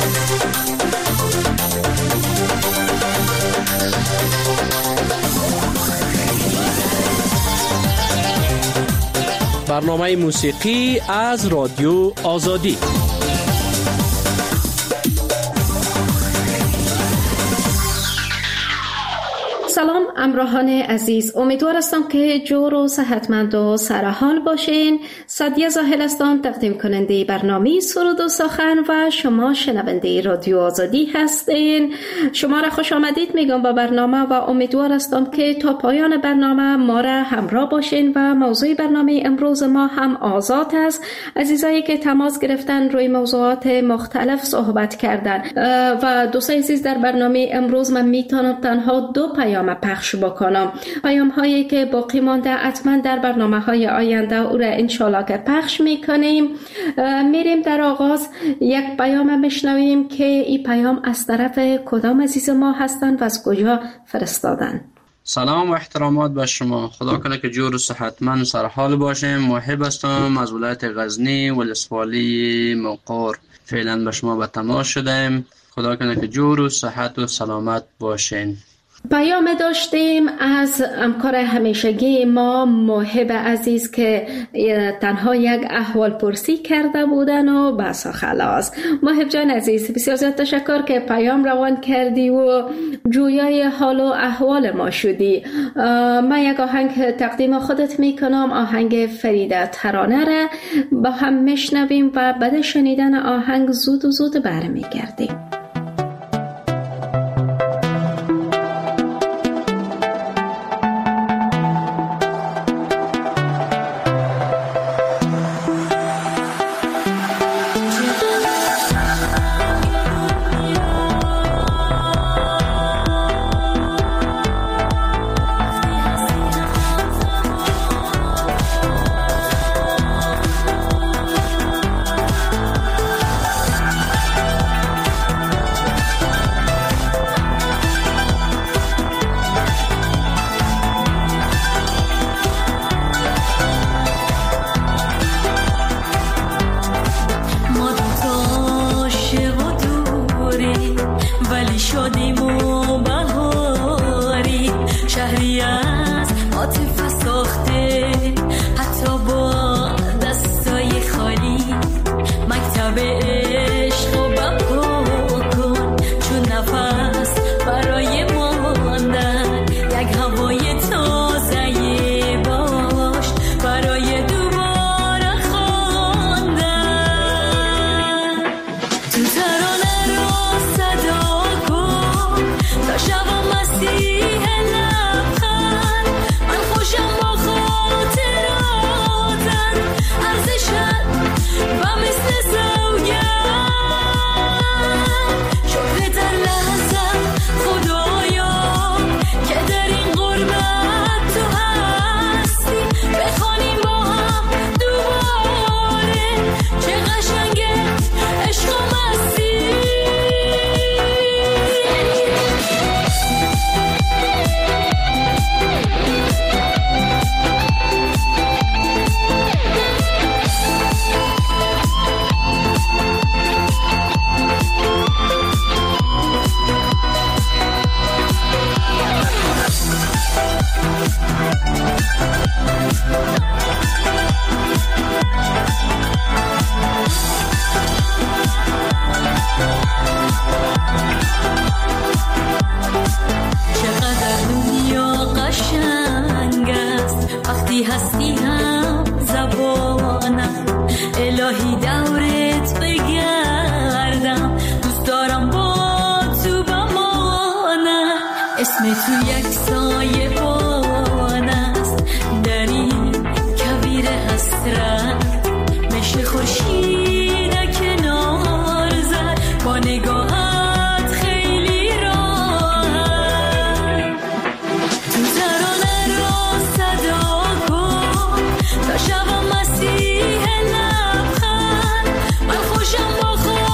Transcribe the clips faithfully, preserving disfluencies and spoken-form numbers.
برنامه موسیقی از رادیو آزادی. سلام همراهان عزیز، امیدوار هستم که جور و صحتمند و سرحال باشین. سعدیه زاهل هستم، تقدیم کننده برنامه سرود و سخن و شما شنونده رادیو آزادی هستین. شما را خوش آمدید میگم با برنامه و امیدوار هستم که تا پایان برنامه ما را همراه باشین و موضوع برنامه امروز ما هم آزاد است. عزیزایی که تماس گرفتن روی موضوعات مختلف صحبت کردن و دوستان عزیز، در برنامه امروز من میتونم تنها دو پیام پخش بکنم. پیام هایی که باقی مانده حتما در برنامه های آینده او را انشالله که پخش میکنیم. میریم در آغاز یک پیام میشنویم که این پیام از طرف کدام عزیز ما هستند و از کجا فرستادن. سلام و احترامات به شما. خدا کنه که جور و صحتمند سرحال باشیم. محب هستم از ولایت غزنی ولسوالی مقر. فعلا به شما به تماس شدیم. خدا کنه که جور و صحت و سلامت باشین. پیام داشتیم از همکار همیشگی ما محب عزیز که تنها یک احوال پرسی کرده بودن و بس خلاص. محب جان عزیز، بسیار زیاد تشکر که پیام روان کردی و جویای حال و احوال ما شدی. من یک آهنگ تقدیم خودت میکنم، آهنگ فریده ترانه را با هم میشنویم و بعد شنیدن آهنگ زود و زود برمیگردیم.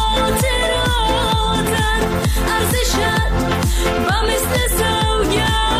Yeah.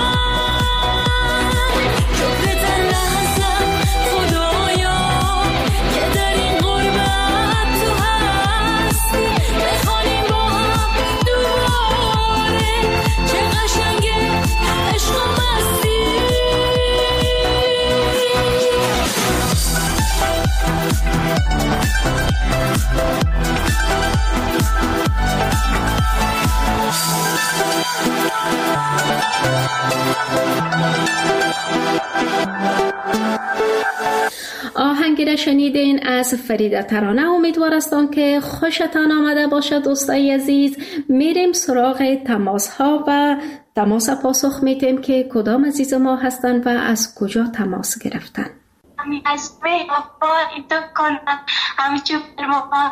موسیقی را شنیدین از فریده ترانه. امیدوار هستم که خوشتان آمده باشد دوستای عزیز. میریم سراغ تماس ها و تماس پاسخ میتیم که کدام عزیز ما هستن و از کجا تماس گرفتن. همی از وفای تو کنم همچون فرمان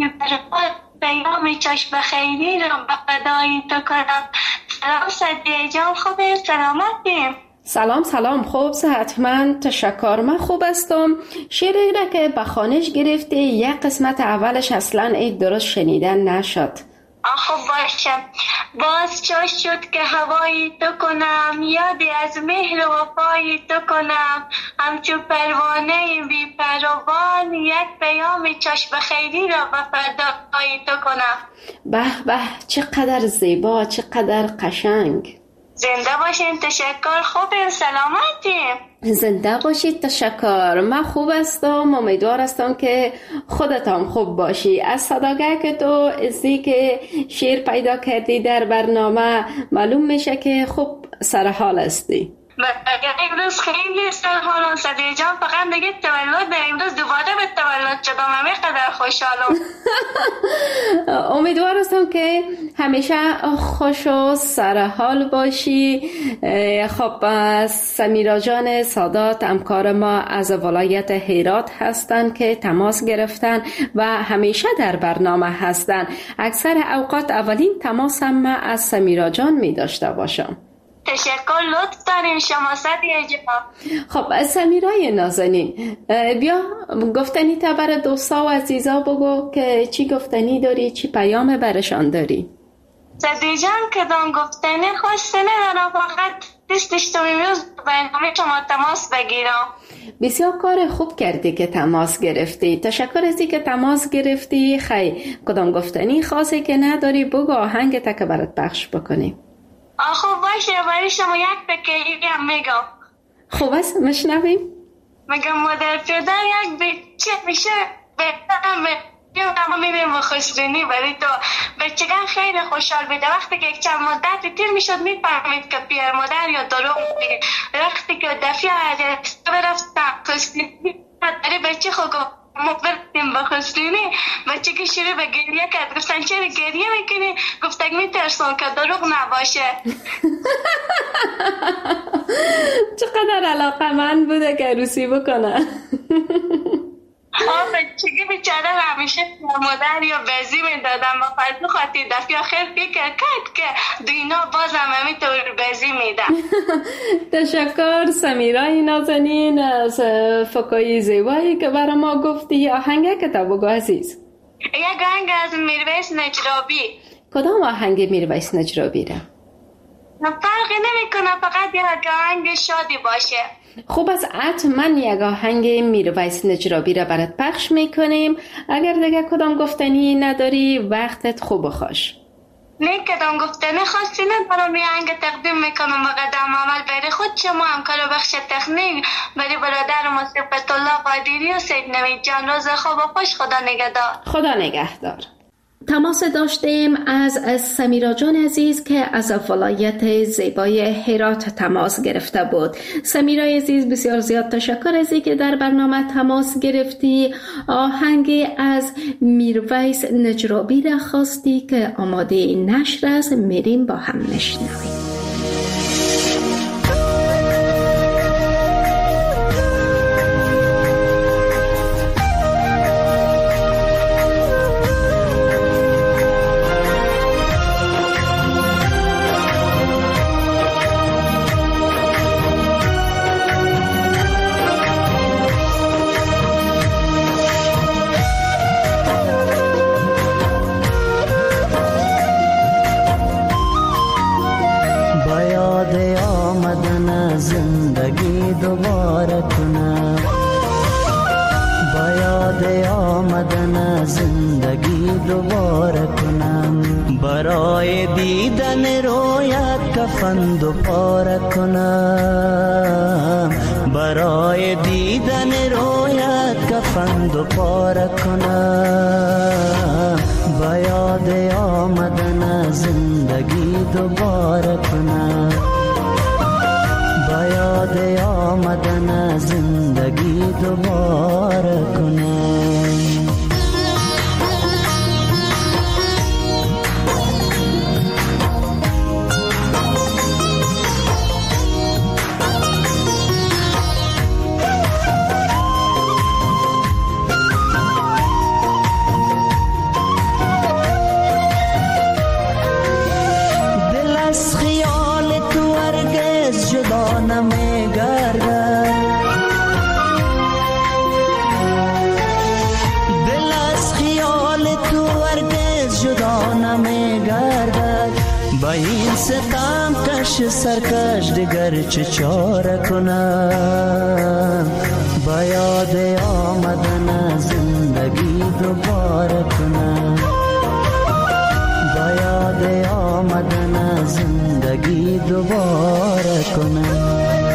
پیام چشم خیری را به فدای تو کنم. سلام صدیه جان، خوبه؟ سلامتیم؟ سلام سلام، خوب صحتمند، تشکر، من خوب هستم. شعری را که به خوانش گرفتی یک قسمت اولش اصلا ای درست شنیدن نشد. خب باشه. باز چه شد که هوایی تو کنم، یادی از مهر و وفای تو کنم، همچون پروانه بی پروان یک پیام چشم خیری را به فدای تو کنم. به به، چقدر زیبا، چقدر قشنگ. زنده باشین، تشکر، خوبیم، سلامتیم؟ زنده باشید، تشکر، من خوب هستم، امیدوار هستم که خودت هم خوب باشی. از صداگه که تو ازی که شیر پیدا کردی در برنامه معلوم میشه که خوب سرحال هستی. امروز خیلی سرحالم صدیه جان، فقط دیگه تولد امروز دوباره به تولد شدم، همه قدر خوشحالم. امیدوار هستم که همیشه خوش و سرحال باشی. خب سمیرا جان سادات همکار ما از ولایت هرات هستند که تماس گرفتن و همیشه در برنامه هستند. اکثر اوقات اولین تماس هم من از سمیرا جان می داشته باشم. تشکر، لطف داریم شما صدیه جان. خب سمیرای نازنین، بیا گفتنی تا برای دوستا و عزیزا بگو که چی گفتنی داری، چی پیام برشان داری. صدیه جان کدام گفتنی خواسته ندارم، فقط دستش تو میروز برنامه شما تماس بگیرم. بسیار کار خوب کردی که تماس گرفتی، تشکر ازی که تماس گرفتی. خیلی کدام گفتنی خاصی که نداری بگو، آهنگ تا که برات پخش بکنیم. خب باشه، برای شما یک بکیری هم میگم. خوب است، مشنویم. میگم مادر پدر یک بچه میشه بهترم به میبیم و خوشبینی برای تو. بچگان خیلی خوشحال بیده وقتی که یک چند مدت تیر میشد میفهمید که پیر مادر یا دروغ میگه. وقتی که دفعه عجسته برفتم خوشبینی برای بچه خود ما برفتیم با خوشبینی، بچه که شروع به گریه کرد. گفتن چرا گریه میکنی؟ گفتن میترسون که دروغ نباشه. چقدر علاقه من بوده که عروسی بکنه. آه بچگی بیچاره همیشه مادر یا بزی میدادم و فرض خواهدی دفعه آخر فکر کرد که دینا باز هم همینطور بزی میدم. تشکر سمیرای نازنین از فکای زیبایی که برای ما گفتی. آهنگه که تا بگو عزیز. یک آهنگ از میرویس نجرابی. کدام آهنگ میرویس نجرابی را؟ فرقی نمی کنه، فقط یک آهنگ شادی باشه. خوب از حتما یک آهنگ میرویس نجرابی را برات پخش میکنیم. اگر دیگه کدام گفتنی نداری وقتت خوب و خوش. نه کدام گفتنی خواستی ندارم، یه آهنگ تقدیم میکنم به قدم عمل برای خود شما همکار بخش تکنیک، برای برادر ما صفت الله قادری و سید نوید جان. روز خوب و خوش، خدا نگهدار. خدا نگهدار. تماس داشتیم از سمیرا جان عزیز که از ولایت زیبای هرات تماس گرفته بود. سمیرا عزیز بسیار زیاد تشکر ازی که در برنامه تماس گرفتی. آهنگ از میرویس نجرابی را خواستی که آماده نشر است، میریم با هم نشنویم. برای دیدن رویت کفن دوپاره کنم، برای دیدن رویت کفن دوپاره کنم، با یاد آمدن زندگی دوباره کنم، با یاد آمدن زندگی دوباره جدا نمی گردد. با این ستم کش سرکش دیگر چه چاره کنم؟ با یاد آمدن زندگی دوباره کنم، با یاد آمدن زندگی دوباره کنم.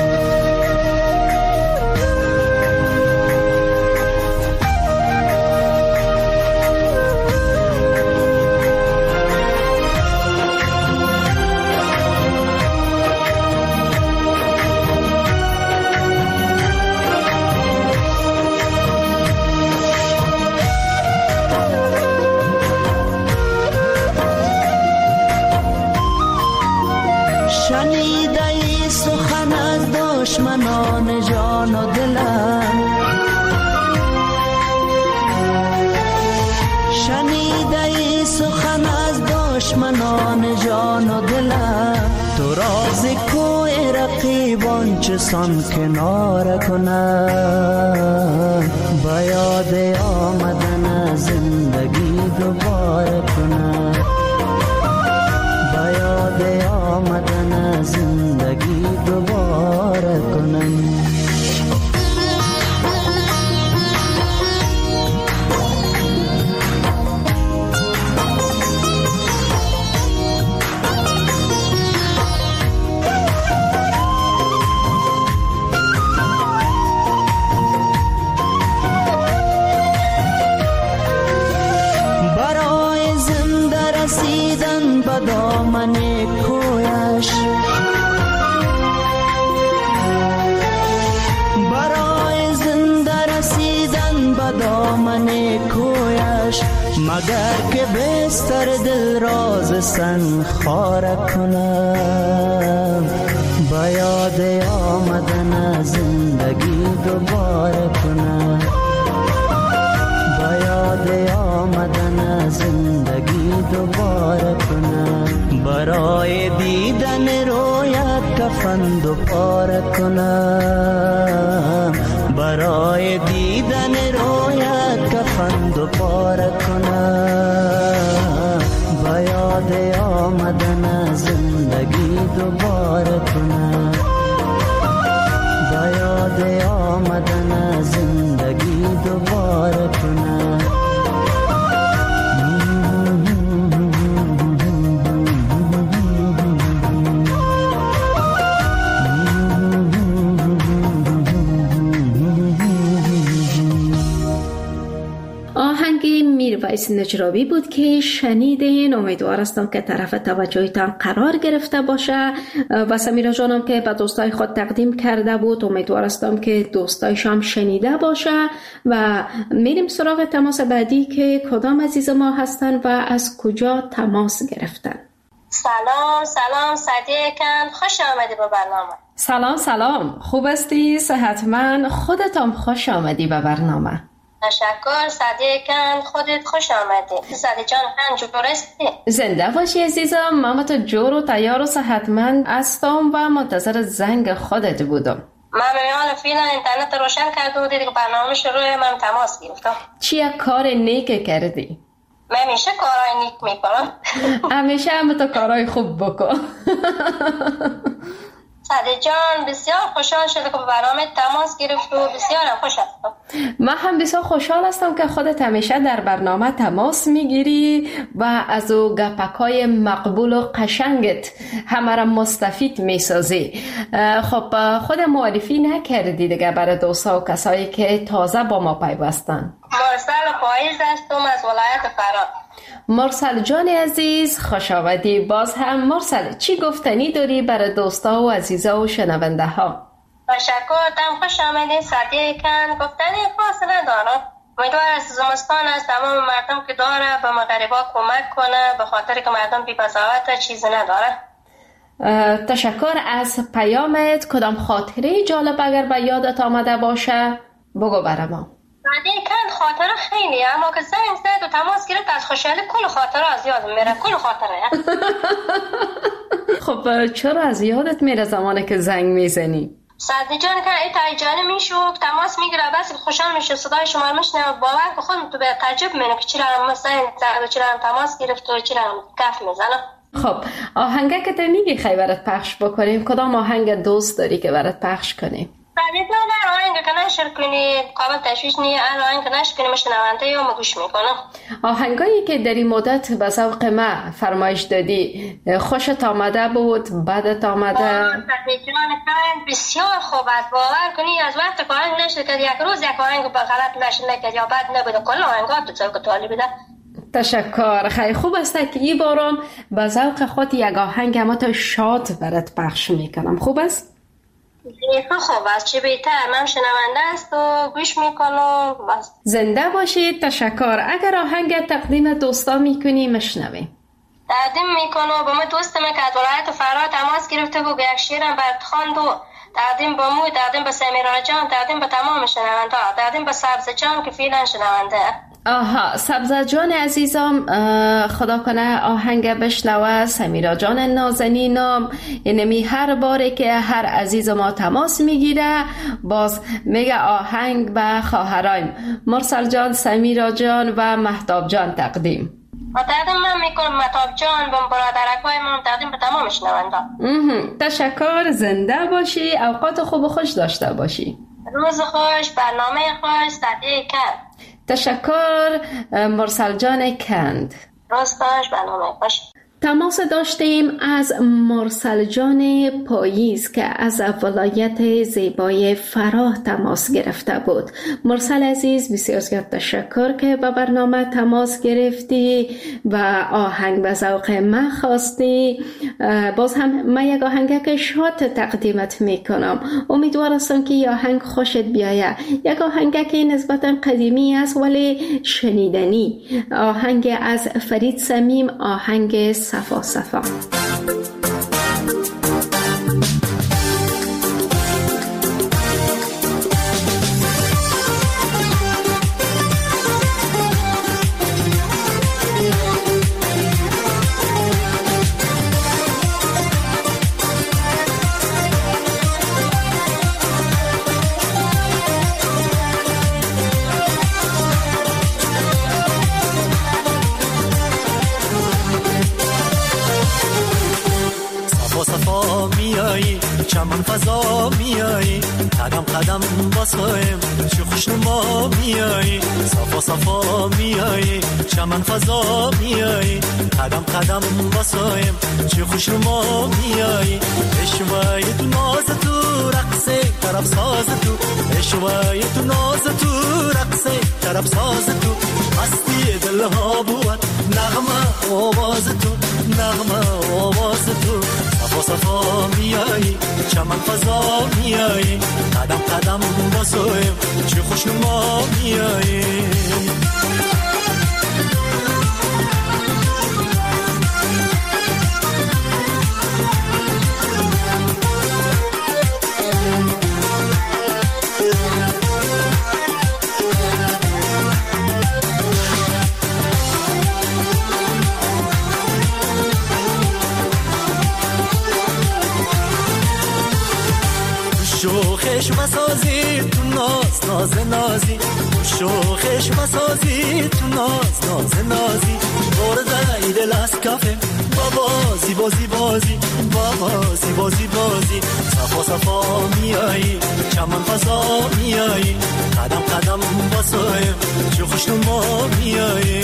شنیده ای سخن از دشمنان جان و دلم، شنیده ای سخن از دشمنان جان و دلم. تو راز کوی رقیبان چه سان کنار کنم؟ با یاد آمدن زندگی دوباره کنم، با یاد آمدن زندگی دوباره کنم. برای زنده رسیدن به دامن کویش، برای زنده رسیدن به دامن کویش، مگر که بستر دل راز سن خاره کنم. با یاد آمدن زندگی دوباره کنم، با یاد آمدن زندگی دوباره کنم. برای دیدن رویت کفن دوباره کنم، برای دیدن رویت کفن دوباره کنم. با یاد آمدن زندگی دوباره کنم، با یاد آمدن زندگی دوباره کنم. میرویس نجرابی بود که شنیدین. امیدوار هستم که طرف توجهتان قرار گرفته باشه و سمیرا جانم که به دوستای خود تقدیم کرده بود امیدوار هستم که دوستایش هم شنیده باشه. و میریم سراغ تماس بعدی که کدام عزیز ما هستن و از کجا تماس گرفتن. سلام سلام صدیقم، خوش آمدی به برنامه. سلام سلام، خوب هستی؟ صحتمند؟ خودتم خوش آمدی به برنامه. تشکر صدیقم، خودت خوش آمدی. صدیق جان هم جور هستی؟ زنده باشی عزیزم، من تو جور و تیار و صحتمند هستم و منتظر زنگ خودت بودم. من میان فیلم اینترنت روشن کرده بودی دیگه برنامه شروع، من تماس گرفتم. چیه کار نیک کردی؟ من همیشه کارهای نیک میکنم. همیشه هم تو کارهای خوب بکن. صدیق جان بسیار خوشحال شده که به برنامه تماس گرفت و بسیار خوش هستم. من هم بسیار خوشحال هستم که خودت همیشه در برنامه تماس میگیری و از او گپکای مقبول و قشنگت همه را مستفید میسازی. خب خود معرفی نکردی دیگه برای دوستا و کسایی که تازه با ما پیوستن. مرسل پاییز هستم از ولایت فرا. مرسل جان عزیز خوش آمدی. باز هم مرسل چی گفتنی داری برای دوستا و عزیزا و شنونده ها؟ تشکر، تم خوش آمدین صدیقم. گفتنی خاص ندارم. امیدوار است زمستان از تمام مردم که داره به مغربا کمک کنه، به خاطر که مردم بی بساطه چیزی نداره. تشکر از پیامت. کدام خاطره جالب اگر به یادت آمده باشه بگو برای ما. صدیقم خاطره خیلی، اما که زنگ زد و تماس گرفت از خوشحالی کل خاطره از یادم میره. کل خاطره. خب چرا از یادت میره زمانی که زنگ میزنی؟ سعدی جان که ای تایجانی میشو تماس میگیره بس خوشحال میشه صدای شما میشنه باور که خودم تو به تعجب میکنه که چرا مثلا چرا تماس گرفت و چرا کف میزنه. خب آهنگه که تو میگی خیلی برات پخش بکنیم، کدام آهنگ دوست داری که برات پخش کنیم؟ بعد نه آهنگ که نشر کنی قابل تشویش نیه، آهنگ که نشر کنی مشنونده یا مگوش میکنم. آهنگایی که در این مدت به ذوق ما فرمایش دادی خوشت آمده بود، بدت آمده؟ جان بسیار خوب است، باور کنی از وقت که آهنگ نشر کرد یک روز یک آهنگ به غلط نشر نکرد یا بد نبوده، کل آهنگات تو ذوق طالب بده. تشکر، خیلی خوب است که این بارم به ذوق خود یک آهنگ اما تو شاد برات پخش میکنم. خوب است؟ خوب است، چه بهتر، من شنونده است و گوش میکنم بس. زنده باشید. تشکر. اگر آهنگ تقدیم دوستا میکنی مشنویم. تقدیم میکنم با من دوست من که از ولایت فرات تماس گرفته بود، یک شعرم برات خواند و تقدیم با مو، تقدیم به سمیرا جان، تقدیم به تمام شنونده، تقدیم به سبز جان که فعلا شنونده. آها، سبزه جان عزیزم خدا کنه آهنگ بشنوه. سمیرا جان نازنینم، یعنی هر باره که هر عزیز ما تماس میگیره باز میگه آهنگ به خواهرایم مرسل جان، سمیرا جان و مهتاب جان تقدیم. و تقدیم من میکنم مهتاب جان و برادرکای من، تقدیم به تمام شنونده. تشکر، زنده باشی، اوقات خوب و خوش داشته باشی. روز خوش، برنامه خوش، صدیه کند. تشکر مرسل جان کند. راستش برنامه خوش. تماس داشتیم از مرسل جان پاییز که از ولایت زیبای فراه تماس گرفته بود. مرسل عزیز بسیار زیاد تشکر که به برنامه تماس گرفتی و آهنگ به ذوق من خواستی. باز هم من یک آهنگ که شاد تقدیمت میکنم، امیدوار هستم که این آهنگ خوشت بیاید. یک آهنگ که نسبتا قدیمی است ولی شنیدنی، آهنگ از فرید صمیم، آهنگ صفا صفا. چمن فضا میایی، قدم قدم باسایم چه خوشنما میایی، صفا صفا میایی، چمن فضا میایی، قدم قدم باسایم چه خوشنما میایی، اشوای تو ناز تو رقصه طرف ساز تو، اشوای تو ناز تو رقصه طرف ساز تو، مستی دلها بود نغمه آواز تو، نغمه آواز تو، صفا صفا میایی، چمن فضا میایی، قدم قدم باسویم چه خوشنما میایی. شوخش مسازی تو ناز ناز نازی، شوخش مسازی تو ناز ناز نازی، برده ایدل از کفه بابا زیبا زیبازی، بابا زیبا زیبازی، صفا صفا میایی، چمن فضا میایی، قدم قدم باسایم چه خوشنما میایی.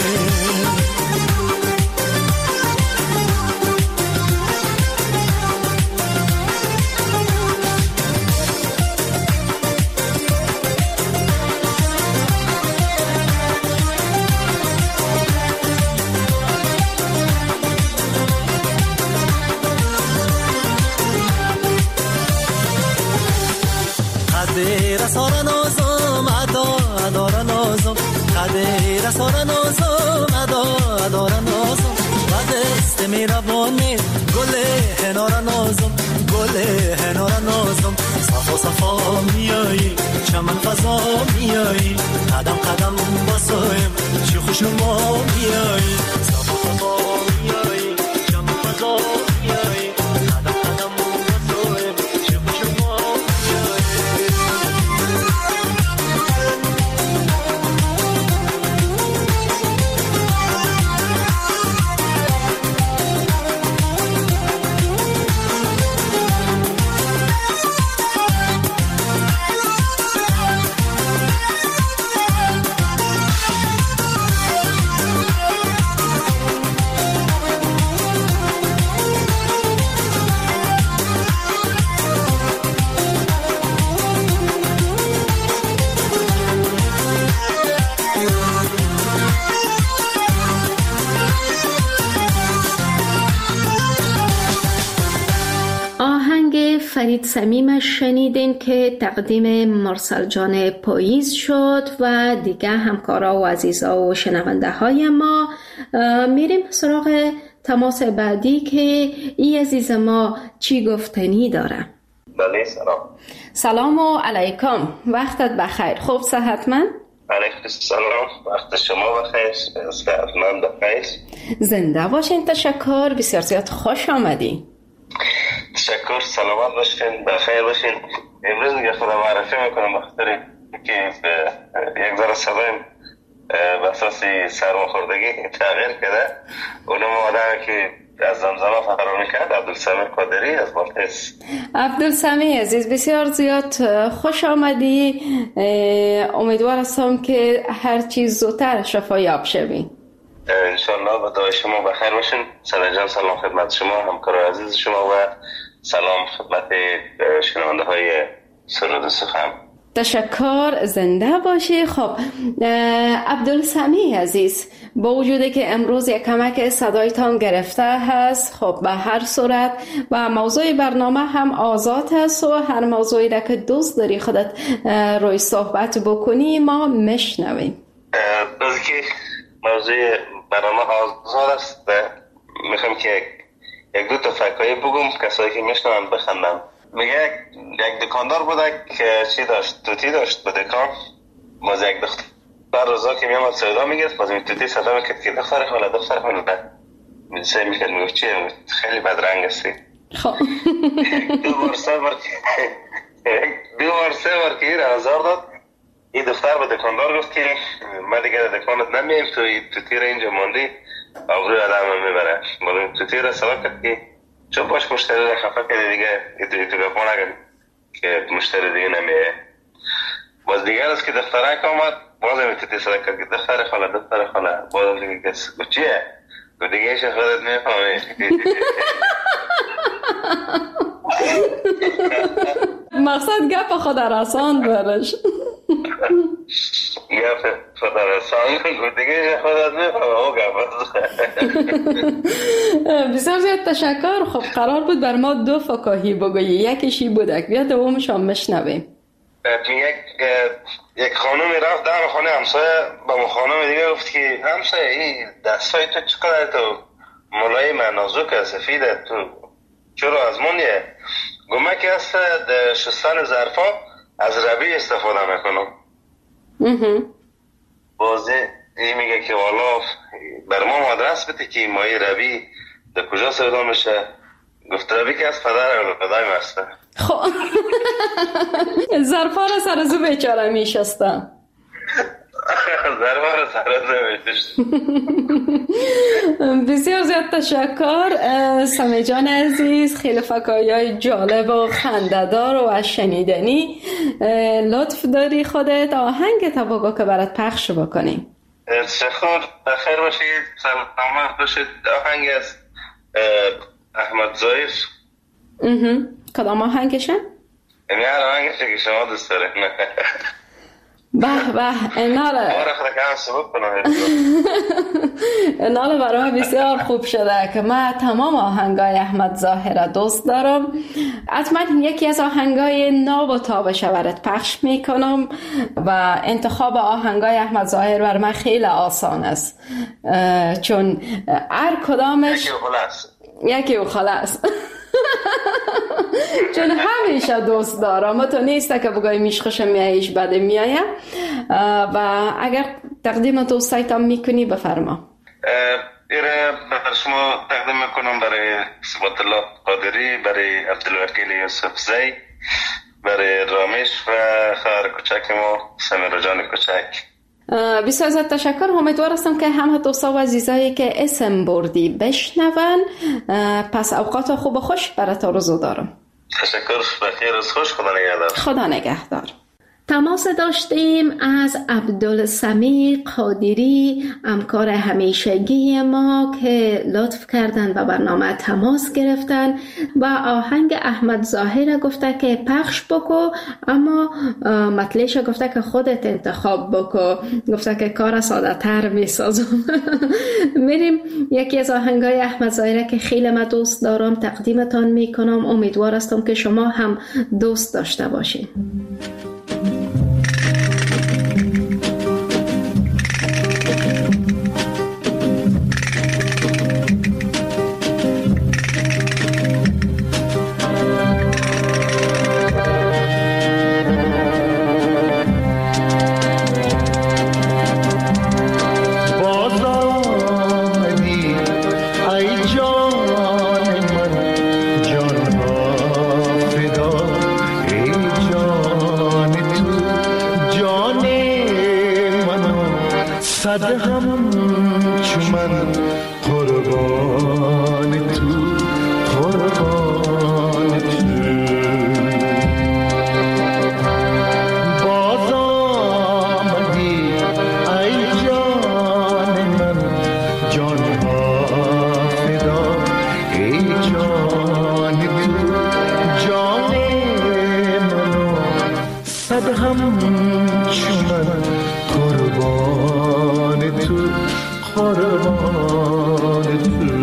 قدر سارا نازم ادا ادارا نازم، قدر سارا نازم ادا ادارا نازم، و دست میروانه گل هنارا نازم، گل هنارا نازم، صفا صفا میایی، چمن فضا میایی، قدم قدم باسایم چه خوشنما میایی، صفا صفا میایی، چمن فضا میایی، قدم قدم باسایم چه خوشنما میایی. فرید صمیم شنیدین که تقدیم مرسل جان پاییز شد و دیگه همکارا و عزیزا و شنونده های ما. میریم سراغ تماس بعدی که ای عزیز ما چی گفتنی داره. بله سلام. سلام و علیکم، وقتت بخیر. خوب صحتمند؟ علیکم السلام، وقت شما بخیر، صحتمند بخیر. زنده باشین. تشکر، بسیار زیاد خوش آمدین. تشکر، سلامت باشین، بخیر باشین. امروز دیگه خودم معرفی میکنم بخاطر که یک ذره صدایم به اساس سرماخوردگی تغییر کرده. اونم آدمی که از زمزمه فرار میکرد، عبدالسمی قادری از بالتیس. عبدالسمی عزیز بسیار زیاد خوش آمدی. امیدوار هستم که هر چیز زودتر شفایاب شوی. انشالله. با دعای شما بخیر باشین. سلام جان، سلام خدمت شما، همکار عزیز شما و سلام خدمت شنونده های سرود سخن. تشکر، زنده باشی. خب عبدالسمی عزیز، با وجودی که امروز یک کمک صدایتان گرفته هست، خب به هر صورت و موضوع برنامه هم آزاد هست و هر موضوعی را که دوست داری خودت روی صحبت بکنی ما میشنویم. بازی که موضوع برنامه آزاد است، میخوام که یک دو تا فکایی بگم کسایی که میشنون بخندن. میگه یک دکاندار بوده که چی داشت؟ توتی داشت به دکان. باز یک دختر روزا که میامد سودا میگرفت، باز این توتی صدا میکرد که دختر خاله دختر خاله میسه میکرد میگفت چیه؟ خیلی بدرنگ هستی. خب دو بار سه بار دو بار سه بار که این آزار داد. این دختر به دکاندار گفت که ما دیگه دکانت نمیم، تو توتی را اینجا ماندی آبروی آدم میبره. باز توتی را سبب کرد که چون باش مشتری را خفه کرده دیگه ایتو ایتو گفت نگن که مشتری دیگه نمیه. باز دیگر است که دخترک آمد، باز هم توتی صدا کرد که دختر خاله دختر خاله. باز هم دیگه کس گفت چیه؟ گفت دیگه ایش خودت میفهمی. مقصد گپ خود رساند برش. گپ خود رساند گفت دیگه ایش خودت میفهمی او گپ. بسیار زیاد تشکر. خب قرار بود بر ما دو فکاهی بگویی، یکیشی بودک، بیا دومش هم مشنویم. یک یک خانومی رفت دم خانه همسایه، با مو خانوم دیگه گفت که همسایه این دستای تو چقدر تو ملایم نازک سفیده، تو چرا از مونیه؟ گمه که هست در شستن ظرفا از ربی استفاده میکنم. بازی این میگه که والا بر ما آدرس بده که مای ربی در کجا سودا میشه. گفت ربی که از پدر اولادای مسته. خب ظرفا رو سر زو بیچاره میشستم. ظرفا رو سر زو میشستم. بسیار زیاد تشکر سمی جان عزیز، خیلی فکایای جالب و خنده‌دار و شنیدنی. لطف داری خودت آهنگ تا بگو که برات پخش بکنیم. تشکر، بخیر باشید، سلامت باشید. آهنگ از احمد ظاهر. کدام آهنگشه؟ این هر آهنگشه که شما دوست دارین. به به، اینا را باره خدا که هم سبب کنم. اینا را برای بسیار خوب شده که من تمام آهنگای احمد ظاهر دوست دارم. حتما یکی از آهنگای ناب و تابش برات پخش میکنم و انتخاب آهنگای احمد ظاهر بر من خیلی آسان است، چون هر کدامش یکی و خلاص یکی و خلاص چون همیشه دوست دارم و تو نیسته که بگوی میش خوشم میایش بده میایه. و اگر تقدیم دوستایتان میکنی بفرما. ایره بر شما تقدیم میکنم برای ثبات الله قادری، برای عبدالوکیل یوسف زی، برای رامیش و خواهر کوچک ما سمیرا جان کوچک. بسیار زیاد تشکر. امیدوار هستم که همه دوستا و عزیزایی که اسم بردی بشنون. پس اوقات خوب و خوش برات آرزو دارم. تشکر، بخیر روز خوش، خدا نگهدار. خدا نگهدار. تماس داشتیم از عبدالسمیع قادری، همکار همیشگی ما که لطف کردن و برنامه تماس گرفتن و آهنگ احمد ظاهر گفته که پخش بکو، اما مطلعش گفته که خودت انتخاب بکو، گفته که کار ساده تر می سازم. میریم یکی از آهنگای احمد ظاهر که خیلی من دوست دارم تقدیمتان می کنم. امیدوار هستم که شما هم دوست داشته باشین. صد هم چمن قربان تو، قربان تو. باز آمدی ای جان من، جان ها فدا ای جان تو، جان منو صد هم چمن قربان تو، قربان تو.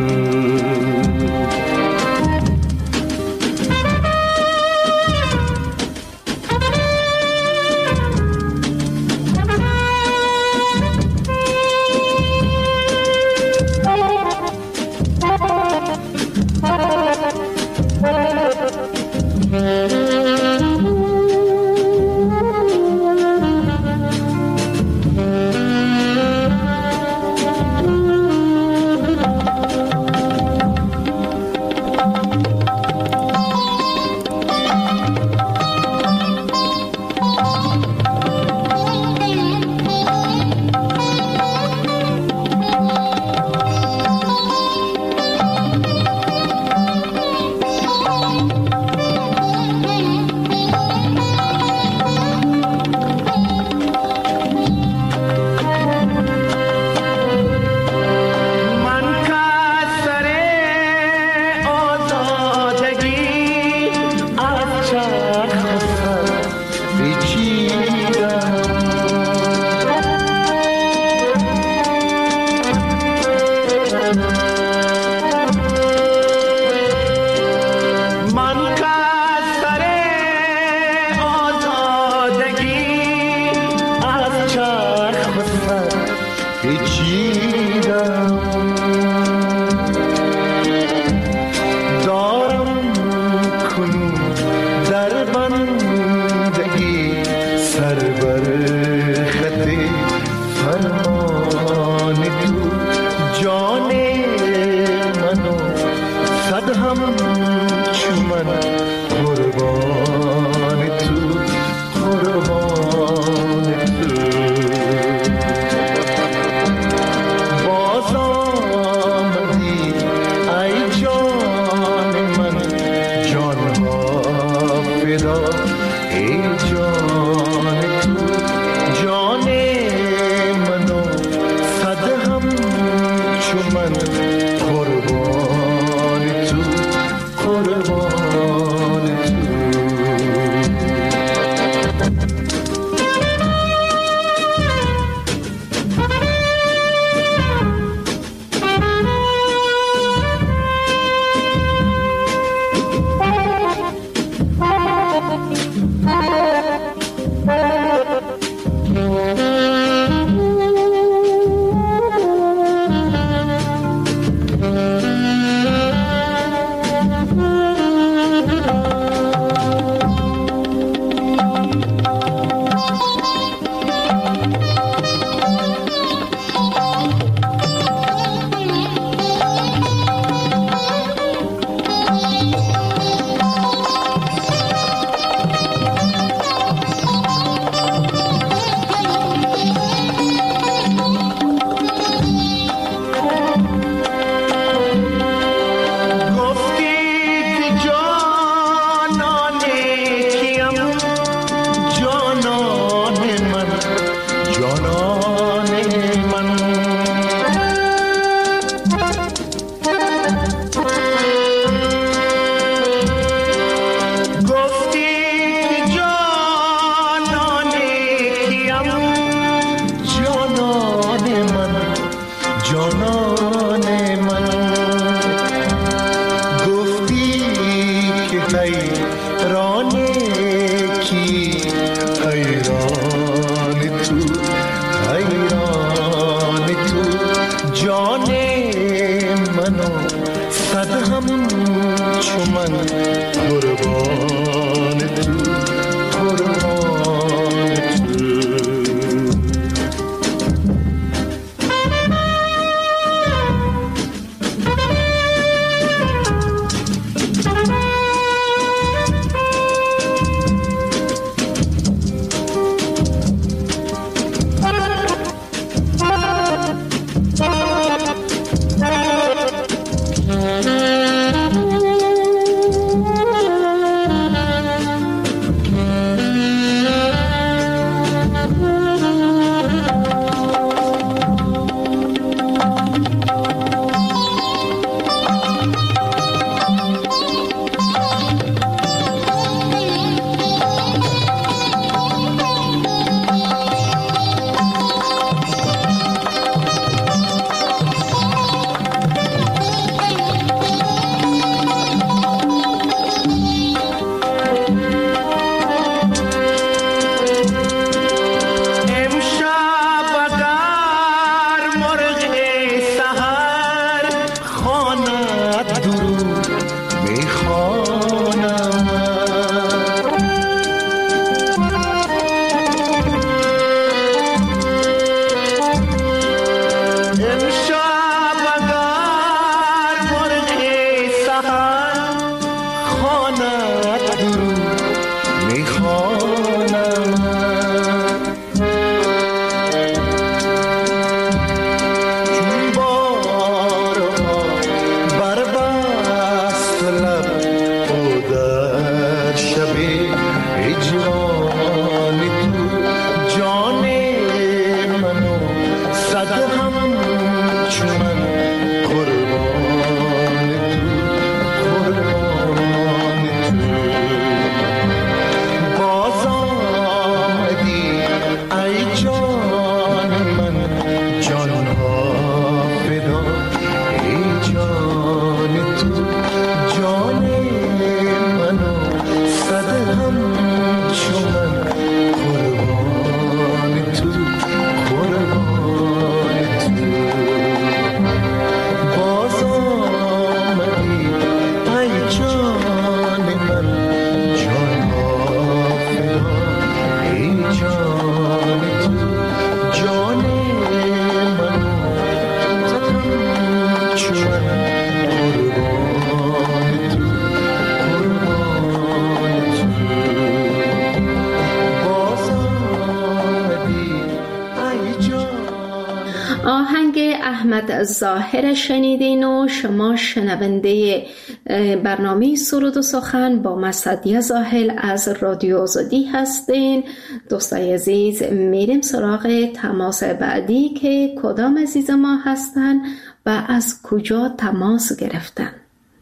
قربان تو، قربان منو صد همون چو من قربان تو قربان تو. آهنگ احمد ظاهر شنیدین و شما شنونده برنامه سرود و سخن با من سعدیه زاهل از رادیو آزادی هستین. دوستای عزیز، میریم سراغ تماس بعدی که کدام عزیز ما هستن و از کجا تماس گرفتن.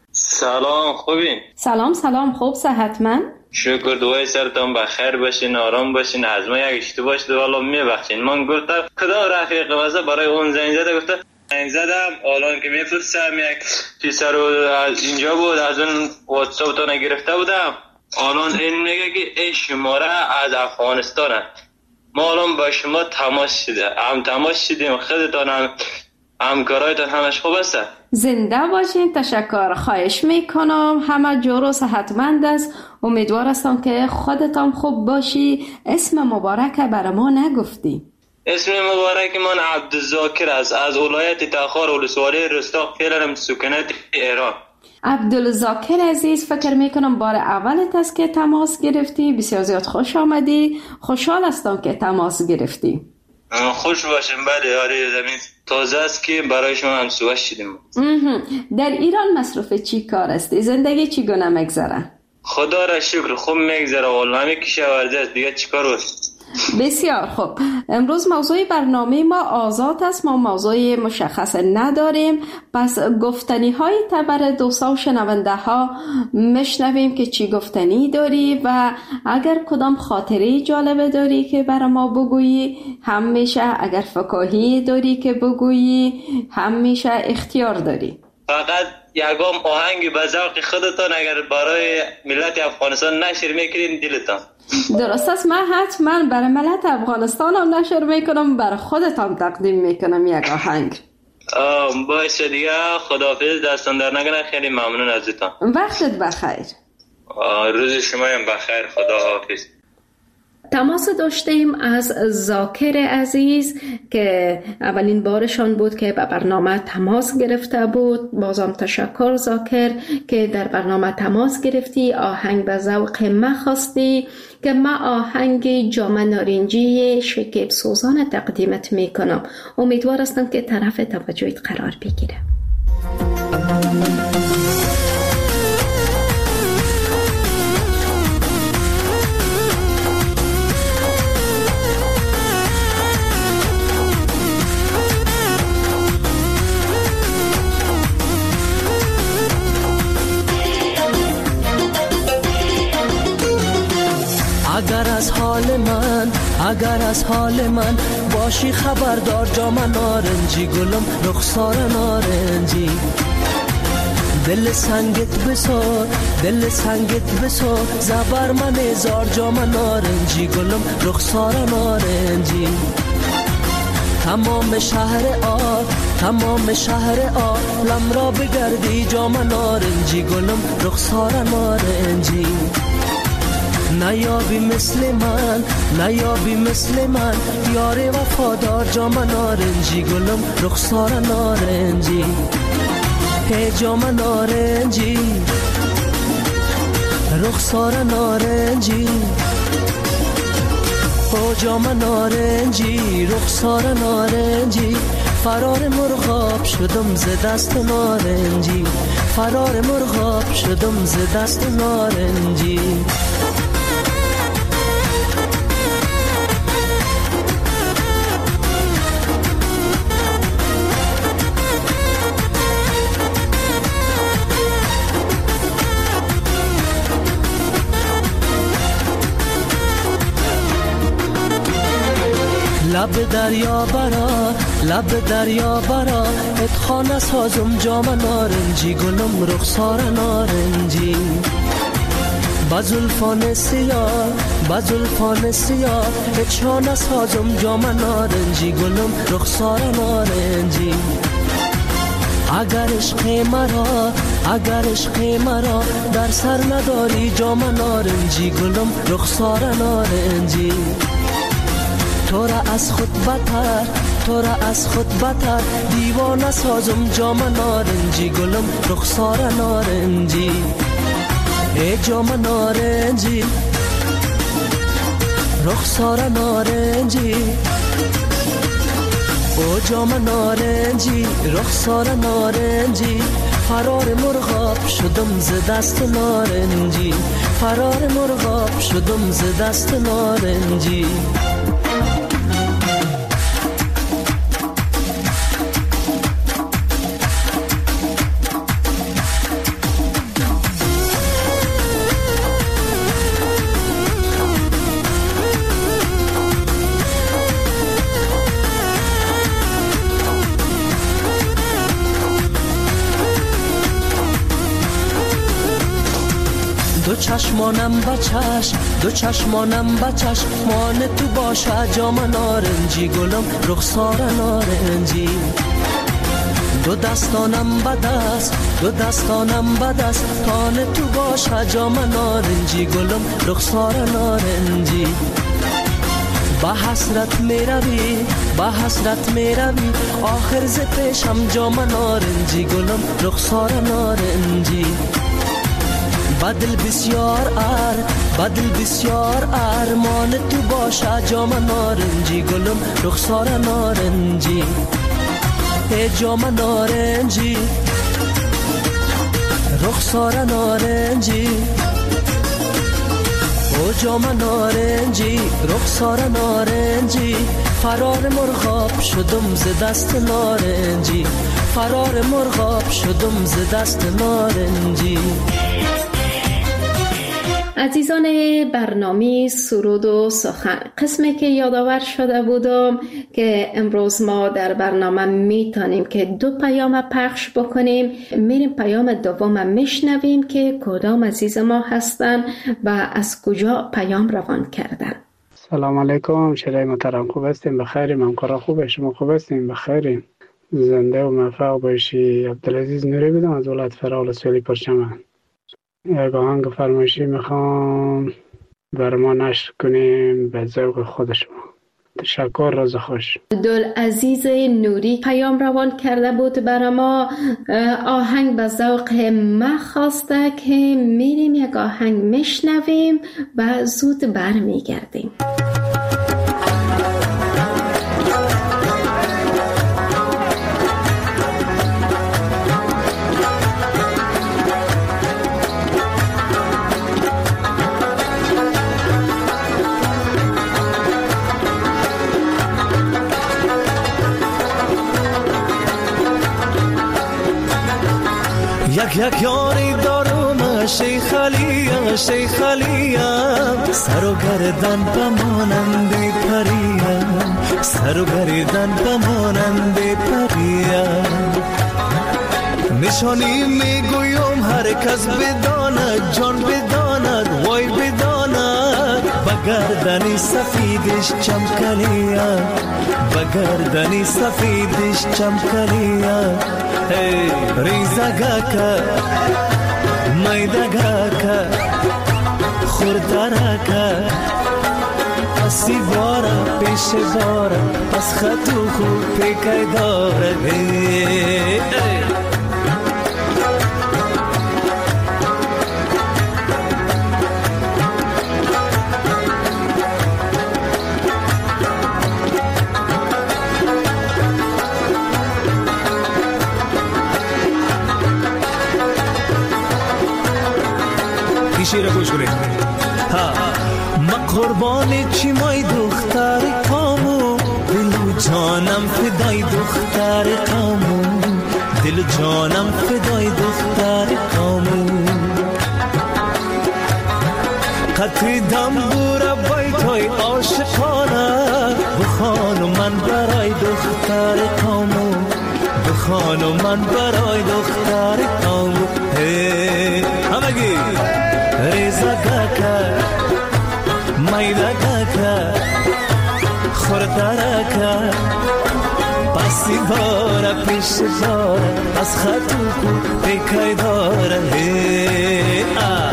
سلام، خوبین؟ سلام سلام، خوب صحتمند؟ شکر، دوای سرتان بخیر باشین، آرام باشین. از ما یک اشتباه شده والا میبخشین. من گفتم کدام رفیق واسه برای اون زنگ زده، گفتم زنگ زدم الان که میفرستم یک پیسر رو از اینجا بود، از اون واتساپ تون گرفته بودم. الان این میگه که این شماره از افغانستانه. ما الان با شما تماس شده هم تماس شدیم. خودتان هم همکارایتان همش خوب است؟ زنده باشین. تشکر، خواهش میکنم. همه جور و صحتمند است. امیدوار هستم که خودتان خوب باشی. اسم مبارک برای ما نگفتی. اسم مبارک من عبدالذاکر است، از ولایت تخار ولسوالی رستاق، فعلا سکنت ایران. عبدالذاکر عزیز، فکر میکنم بار اولت است که تماس گرفتی. بسیار زیاد خوش آمدی. خوشحال هستم که تماس گرفتی. خوش باشیم. بله، آره، زمین تازه است که برای شما هم صحبت شدیم. در ایران مصروف چی کار هستی؟ زندگی چی گونه میگذره؟ خدا را شکر خوب میگذره والله. همه کشاورزی است، دیگه چیکار است؟ بسیار خوب. امروز موضوع برنامه ما آزاد است. ما موضوع مشخص نداریم، پس گفتنی های تبر دوستا و شنونده ها مشنویم که چی گفتنی داری و اگر کدام خاطره جالبه داری که برای ما بگویی هم میشه، اگر فکاهی داری که بگویی هم میشه، اختیار داری. فقط یکم آهنگ به ذوق خودتان اگر برای ملت افغانستان نشر میکنین دلتان. درست است، من حتما برای ملت افغانستان هم نشر میکنم، برای خودتان تقدیم میکنم یک آهنگ. باشه دیگه، خداحافظ، دستان در نکنه، خیلی ممنون ازتان. وقتت بخیر. روز شما هم بخیر، خداحافظ. تماس داشتیم از ذاکر عزیز که اولین بارشان بود که به برنامه تماس گرفته بود. بازم تشکر ذاکر که در برنامه تماس گرفتی، آهنگ به ذوق ما خواستی که ما آهنگ جام نارنجی شکیب سوزان تقدیمت میکنم. امیدوار هستم که طرف توجهت قرار بگیره. اگر از حال من اگر از حال من باشی خبردار، جام نارنجی گلم رخسار نارنجی، دل سنگت بسار دل سنگت بسار، زبر من زار جام نارنجی گلم رخسار نارنجی. تمام شهر آ تمام شهر آ لم را بگردی، جام نارنجی گلم رخسار نارنجی. نیابی مثل من نیابی مثل من، یار وفادار جام نارنجی گلم رخسار نارنجی. هی جام نارنجی رخسار نارنجی، او جام نارنجی رخسار نارنجی. فرار مرغاب شدم ز دست نارنجی، فرار مرغاب شدم ز دست نارنجی. لب دریا برا لب دریا برا، اتخانه سازم جام نارنجی گلم رخسار نارنجی. بزلفان سیاه بزلفان سیاه، اتخانه سازم جام نارنجی گلم رخسار نارنجی. اگر عشق مرا اگر عشق مرا در سر نداری، جام نارنجی گلم رخسار نارنجی. تو را از خود بتر تو را از خود بتر، دیوانه سازم جام نارنجی گلم رخسار نارنجی. ای جام نارنجی رخسار نارنجی، او جام نارنجی رخسار نارنجی. فرار مرغاب شدم ز دست نارنجی، فرار مرغاب شدم ز دست نارنجی. دو چشمانم بچش دو چشمانم بچش، مان تو باشه جام نارنجی گلم رخسار نارنجی. دو دستانم بدست دو دستانم بدست، تان تو باشه جام نارنجی گلم رخسار نارنجی. با حسرت می روی با حسرت می روی، آخر ز پیشم جام نارنجی گلم رخسار نارنجی. بدل بسیار ار بدل بسیار ارمان تو باشه جام نارنجی گلم رخسار نارنجی. ای جام نارنجی رخسار نارنجی، او جام نارنجی رخسار نارنجی. فرار مرغاب شدم ز دست نارنجی، فرار مرغاب شدم ز دست نارنجی. عزیزان برنامه سرود و سخن، قسمی که یادآور شده بودم که امروز ما در برنامه میتونیم که دو پیام پخش بکنیم. میریم پیام دوم میشنویم که کدام عزیز ما هستن و از کجا پیام روان کردن. سلام علیکم، شیرای محترم، خوب هستیم؟ بخیریم؟ همکارا خوبه؟ شما خوب هستیم؟ بخیریم؟ زنده و موفق باشی. عبدالعزیز نوری بودم از ولایت فرال سویلی پرچمن. یک آهنگ فرمایشی میخوام بر ما نشر کنیم به ذوق خود شما. تشکر، روز خوش. عبدالعزیز نوری پیام روان کرده بود برای ما. آهنگ به ذوق ما خواسته که میریم یک آهنگ میشنویم و زود برمیگردیم. یک یک یاری دارم شیخ علیم شیخ علیم، سر و گردن بمانند پریم، سر و گردن بمانند پریم. نشانی میگویم هر کس بداند، جان بداند، وای بداند، بگردنی سفیدش چمکلیم، بگردنی سفیدش چمکلیم. Hey, rizagaka, maidagaka, khurdaraka, asibara, peshebara, as khatu khu pekaidara. Hey, hey. شیر گوش کنید. ها من قربانی چی مای دختر کامو، دل و جانم فدای دختر کامو، دل و جانم فدای دختر کامو. قطری دم بورا بیتای عاشقانه، بخانو من برای دختر کامو، بخانو من برای دختر کامو. هی همگی ریزا گاکا مایدا گاکا خوردارکا، پاسی بارا پیش بارا از خطو کو پیکای دارا. هی آ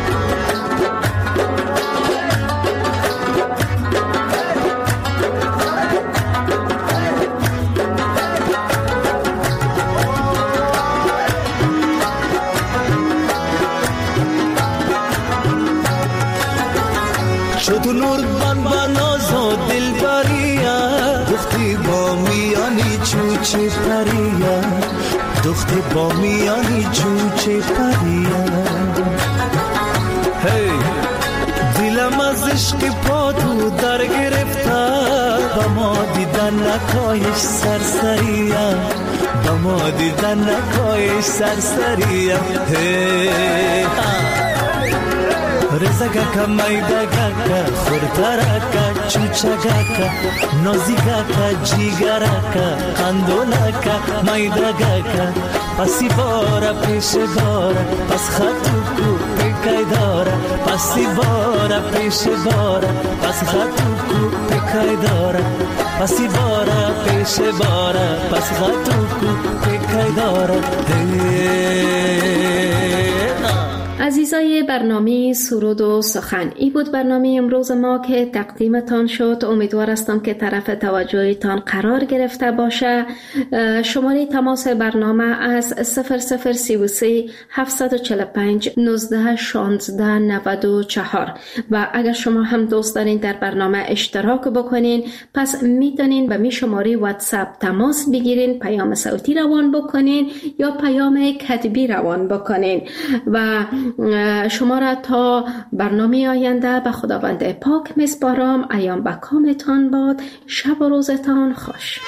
تو نور بان باناز و دل بریا، دختی با میانی چوچه پریا، دختی با میانی چوچه پریا. هی دلم از عشق پا تو در گرفته، با ما دیدن نکایش سرسریا، با ما دیدن نکایش سرسریا. هی رزگاکا مایدگاکا خوردارکا چوچگاکا نازیگاکا جیگراکا قندوناکا مایدگاکا پسی بارا پیش بارا پس خطو کو پیکای دارا، پسی بارا پیش بارا پس خطو کو پیکای دارا، پسی بارا پیش بارا پس خطو کو پیکای دارا. عزیزای برنامه سرود و سخن، ای بود برنامه امروز ما که تقدیمتان شد. امیدوار هستم که طرف توجهتان قرار گرفته باشه. شماره تماس برنامه از صفر صفر سی و سه هفتصد و چهل و پنج نوزده شانزده نود و چهار و اگر شما هم دوست دارین در برنامه اشتراک بکنین، پس میتونین به می شماره واتساپ تماس بگیرین، پیام صوتی روان بکنین یا پیام کتبی روان بکنین و شما را تا برنامه آینده به خداوند پاک میسپارم. ایام به کامتان باد. شب و روزتان خوش.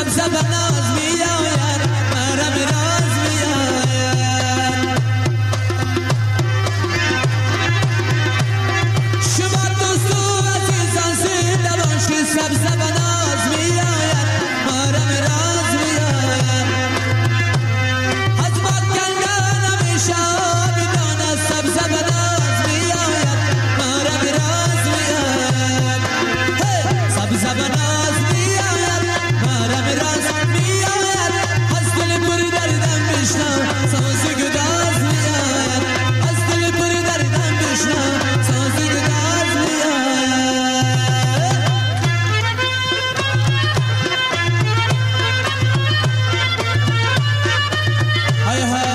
سبز بناز میآید مرم راز میآید شما دوست و عزیزان زنده باشید سبز بناز میآید مرم راز میآید از مکندن همیشه بدان سبز بناز میآید مرم راز میآید سبز بناز میآید مرم راز میآید از دل پر دردم بشنو ساز گداز میآید از دل پر دردم بشنو ساز گداز میآید های های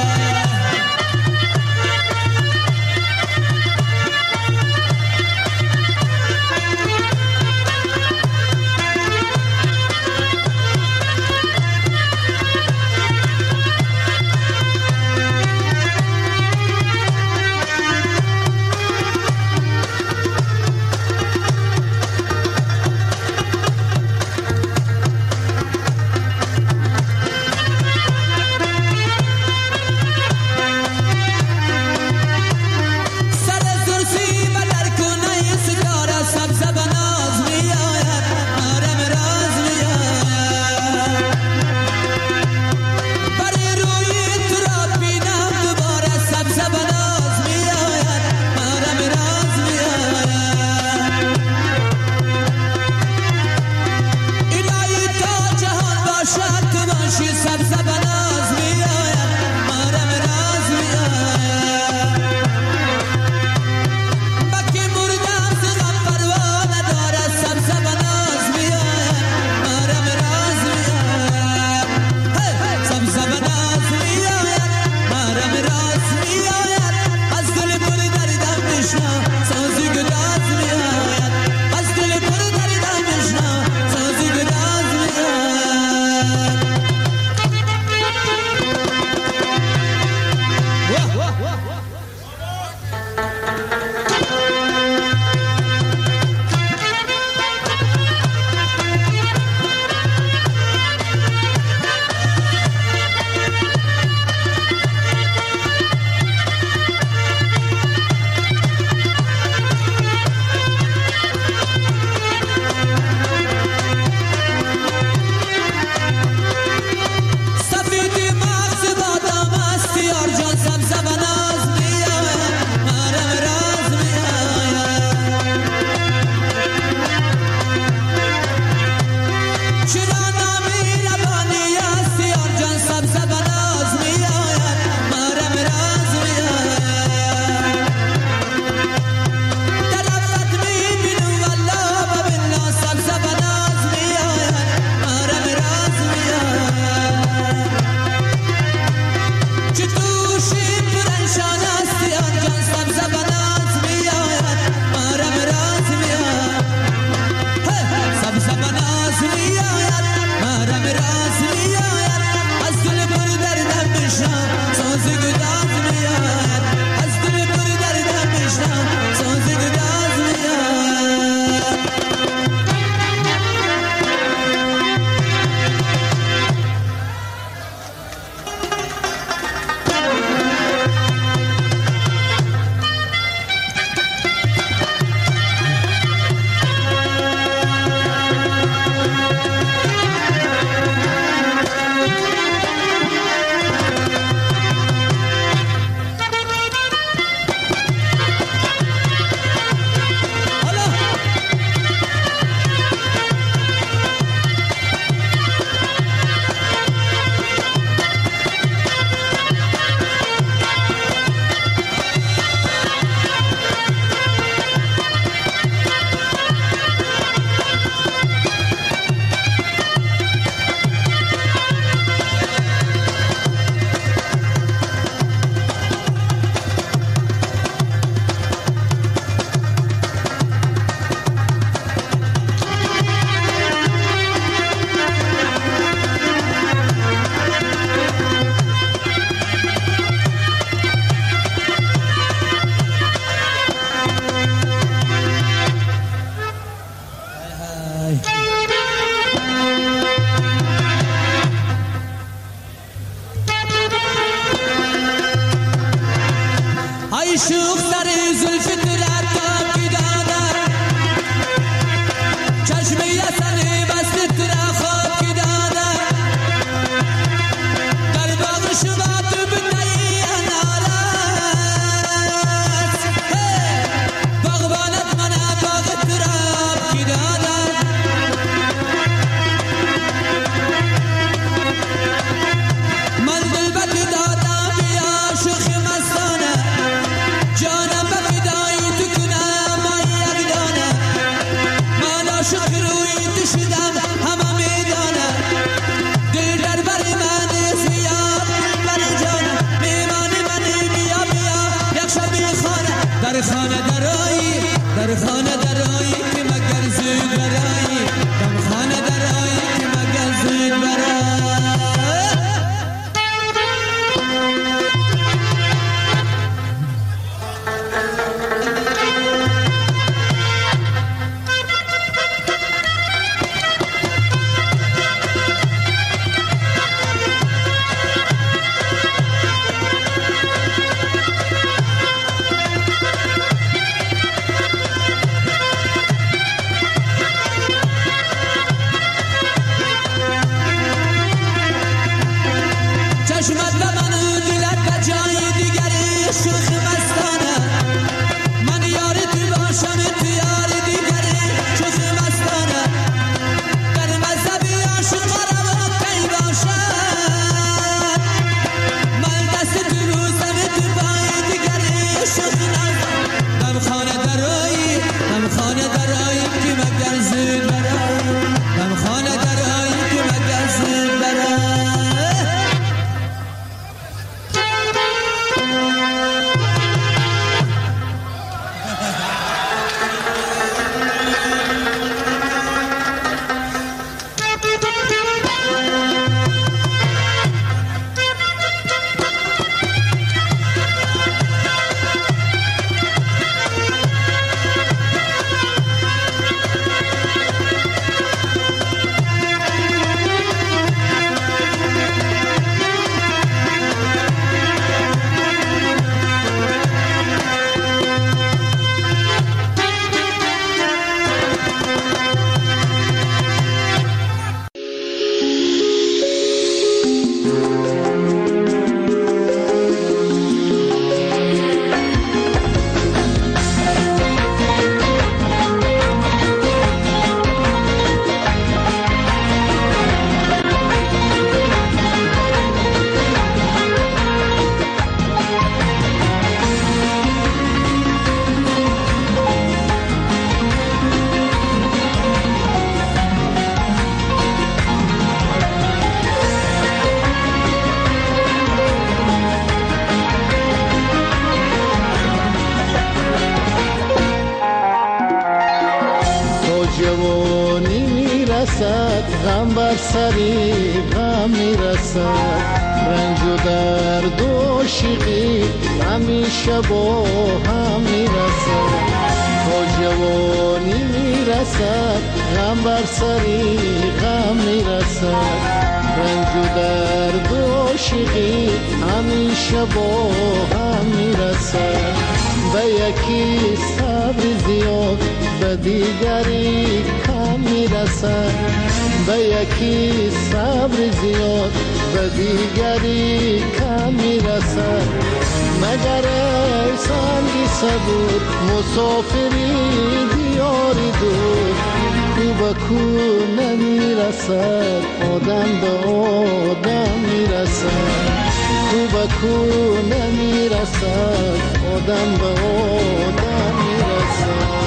غم بر سری غم میرسد، رنج و درد و عاشقی همیشه با هم میرسد. تا جوانی میرسد غم بر سری غم میرسد، رنج و درد و عاشقی همیشه با هم میرسد. به یکی صبر زیاد به دیگری کم میرسد، به یکی صبر زیاد به دیگری کم میرسد. مگر ای سنگی صبور مسافری دیاری دور، کو به کو نمیرسد آدم به آدم میرسد، کو به کو نمیرسد آدم به آدم میرسد.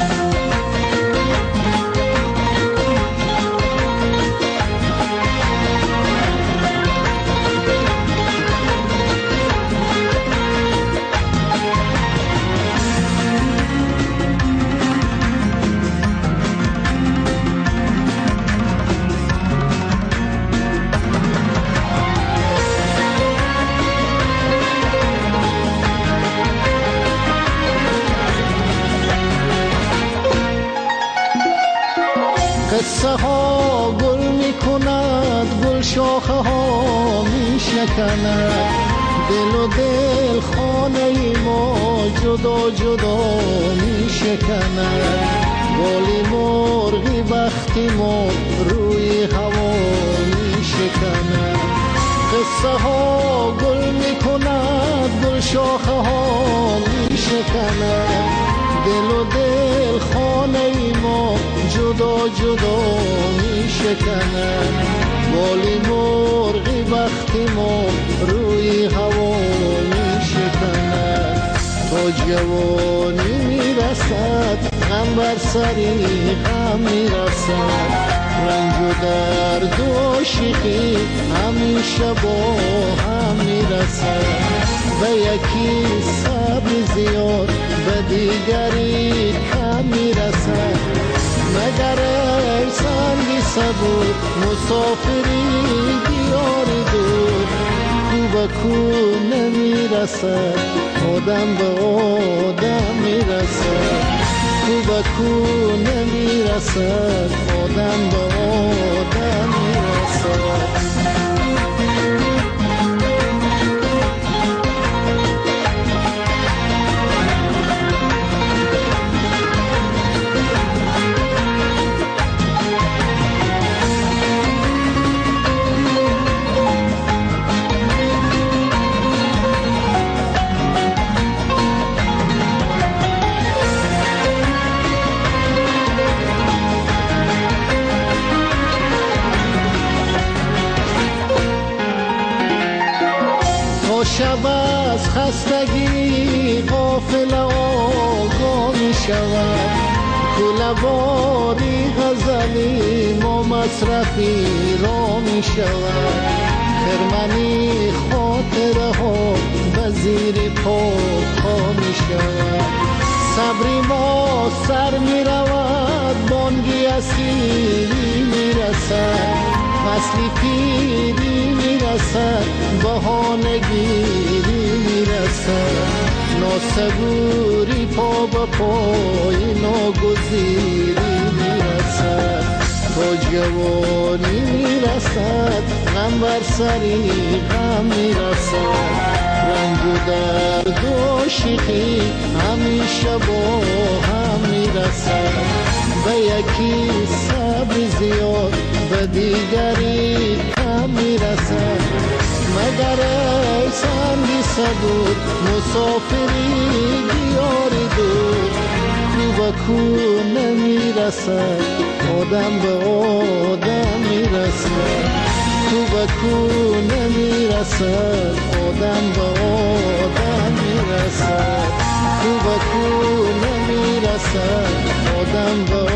قصه ها گل می کند، گل شاخه ها می شکند، دل و دل خانه ما جدا جدا می شکند. بالی مرغی بختی ما روی هوا می شکند. قصه ها گل می کند، گل شاخه ها می شکند، دل و دل خانه ما جدا جدا می شکند. بالی مرغی وقتی ما روی هوا می شکند. تا جوانی می رسد غم بر سری غم می رسد، رنج و درد و عاشقی همیشه با هم می رسد. به یکی صبر زیاد به دیگری کم می رسد. مگر ای سنگی صبور مسافری دیاری دور، کو به کو نمی رسد آدم به آدم می رسد، کو به کو نمی رسد آدم به آدم می رسد. شب از خستگی غافل آگاه می شود، کله‌واری غزلی ما مصرفی را می شود. خرمنی خاطره ها به زیر پا پا می شود. صبری ما سر می رود، بانگی اسیری می رسد، فصلی پیری می رسد، بهانگیری می رسد. ناسبوری پا به پای ناگزیری می رسد. تا جوانی می رسد غم بر سری غم می رسد، رنج و درد و عاشقی همیشه با هم می رسد. به یکی صبر زیاد به دیگری کم می رسد. نگو مسافری دیار دور کو به کو نمیرسد آدم به آدم میرسد کو به کو نمیرسد آدم به آدم میرسد کو به کو نمیرسد آدم به